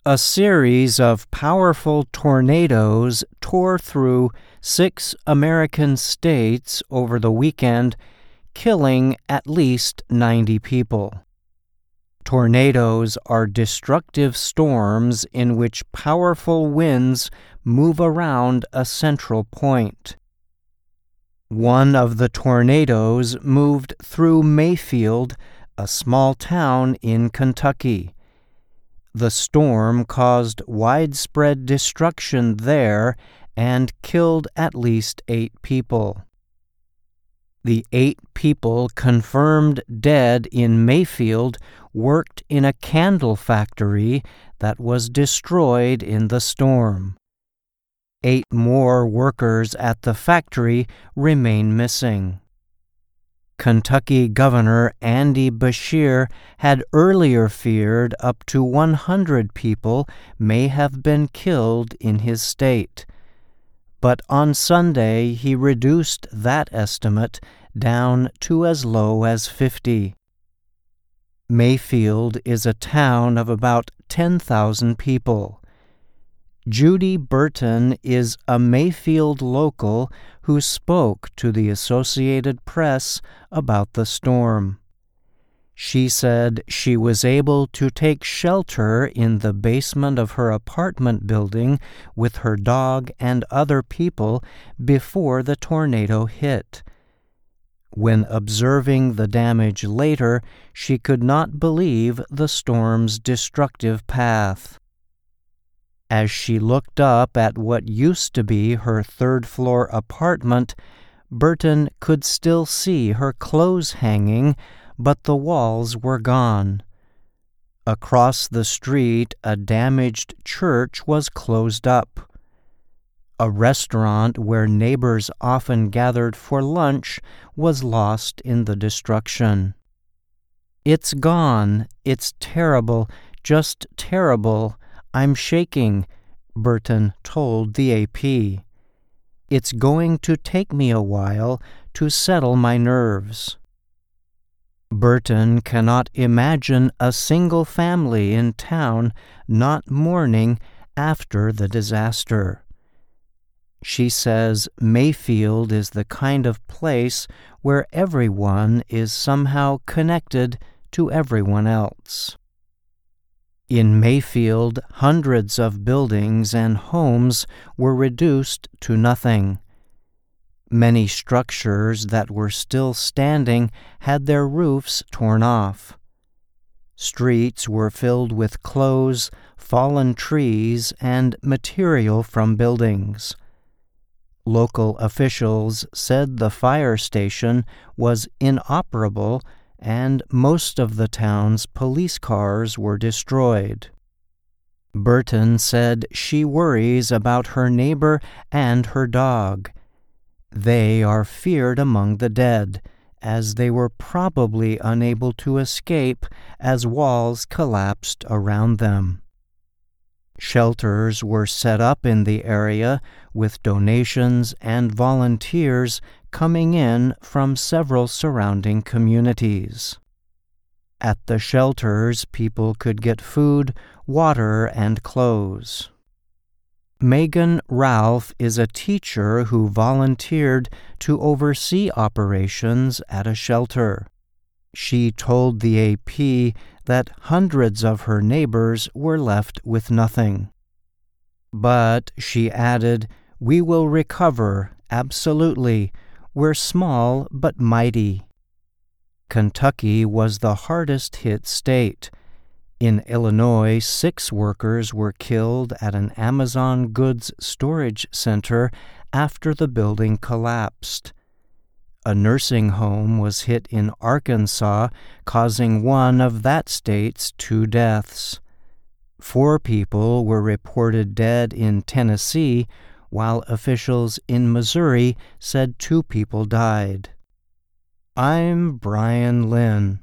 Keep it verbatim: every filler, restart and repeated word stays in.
A series of powerful tornadoes tore through six American states over the weekend, killing at least ninety people. Tornadoes are destructive storms in which powerful winds move around a central point. One of the tornadoes moved through Mayfield, a small town in Kentucky. The storm caused widespread destruction there and killed at least eight people. The eight people confirmed dead in Mayfield worked in a candle factory that was destroyed in the storm. Eight more workers at the factory remain missing. Kentucky Governor Andy Beshear had earlier feared up to one hundred people may have been killed in his state. But on Sunday he reduced that estimate down to as low as fifty. Mayfield is a town of about ten thousand people. Judy Burton is a Mayfield local who spoke to the Associated Press about the storm. She said she was able to take shelter in the basement of her apartment building with her dog and other people before the tornado hit. When observing the damage later, she could not believe the storm's destructive path. As she looked up at what used to be her third-floor apartment, Burton could still see her clothes hanging, but the walls were gone. Across the street, a damaged church was closed up. A restaurant where neighbors often gathered for lunch was lost in the destruction. "It's gone. It's terrible, just terrible. I'm shaking," Burton told the A P. "It's going to take me a while to settle my nerves." Burton cannot imagine a single family in town not mourning after the disaster. She says Mayfield is the kind of place where everyone is somehow connected to everyone else. In Mayfield, hundreds of buildings and homes were reduced to nothing. Many structures that were still standing had their roofs torn off. Streets were filled with clothes, fallen trees, and material from buildings. Local officials said the fire station was inoperable and most of the town's police cars were destroyed. Burton said she worries about her neighbor and her dog. They are feared among the dead, as they were probably unable to escape as walls collapsed around them. Shelters were set up in the area with donations and volunteers coming in from several surrounding communities. At the shelters, people could get food, water, and clothes. Megan Ralph is a teacher who volunteered to oversee operations at a shelter. She told the A P that hundreds of her neighbors were left with nothing. But, she added, "We will recover, absolutely. We're small but mighty." Kentucky was the hardest hit state. In Illinois, six workers were killed at an Amazon goods storage center after the building collapsed. A nursing home was hit in Arkansas, causing one of that state's two deaths. Four people were reported dead in Tennessee, while officials in Missouri said two people died. I'm Brian Lynn.